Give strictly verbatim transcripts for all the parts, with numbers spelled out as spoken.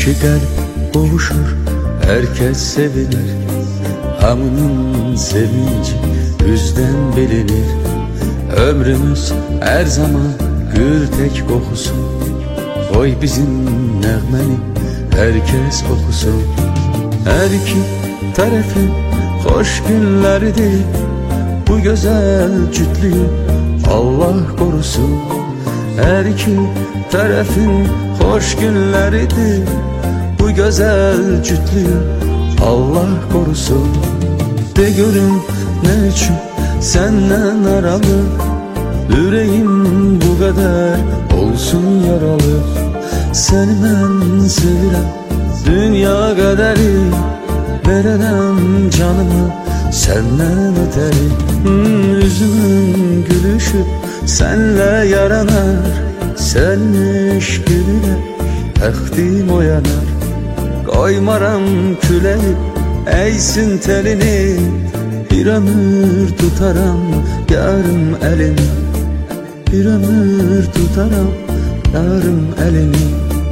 İki kalp boğuşur, herkes sevilir. Hamının sevinci yüzden bilinir. Ömrümüz her zaman gül tek kokusu. Oy bizim nəğməni herkes okusun. Her iki tarafın hoş günleridir. Bu güzel cütlüğü Allah korusun. Her iki tarafın hoş günleridir. Bu güzel cütlüğü Allah korusun. De görün ne için senden aralı, yüreğim bu kadar olsun yaralı. Seni ben sevirəm, dünya kaderi verərəm canımı senden öteri. hmm, Yüzümün gülüşü senle yaranar, senin eşkinle təxtim oyanar. Koymaram küleyi eğsin telini, bir ömür tutaram yarım elini. Bir ömür tutaram yarım elini.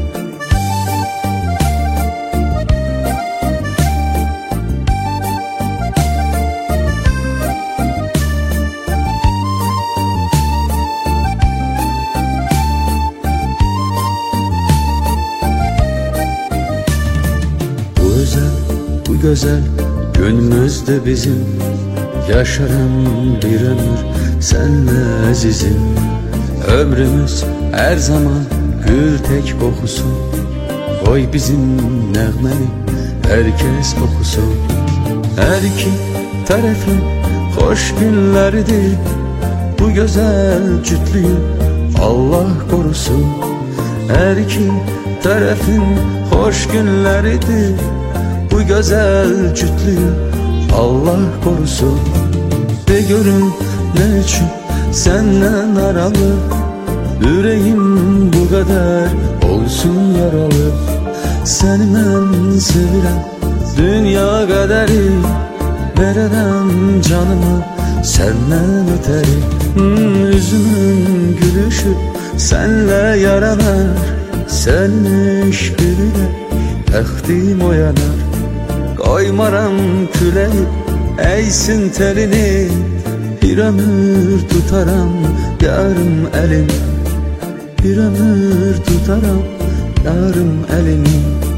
Bu güzel günümüzde bizim, yaşarım bir ömür senle azizim. Ömrümüz her zaman gül tek kokusu. Oy bizim nəğməni herkes okusun. Her iki tarafın hoş günleridir. Bu güzel cütlüğü Allah korusun. Her iki tarafın hoş günleridir. Bu güzel cütlüğü Allah korusun. De görün ne için senden aralı, yüreğim bu kadar olsun yaralı. Seni ben sevirəm, dünya kaderi verərəm canımı senden öteri. hmm, Yüzümün gülüşü senle yaranar, senin eşkinle təxtim oyanar. Koymaram küleyi eğsin telini, bir ömür tutaram yarım elini. Bir ömür tutaram yarım elini.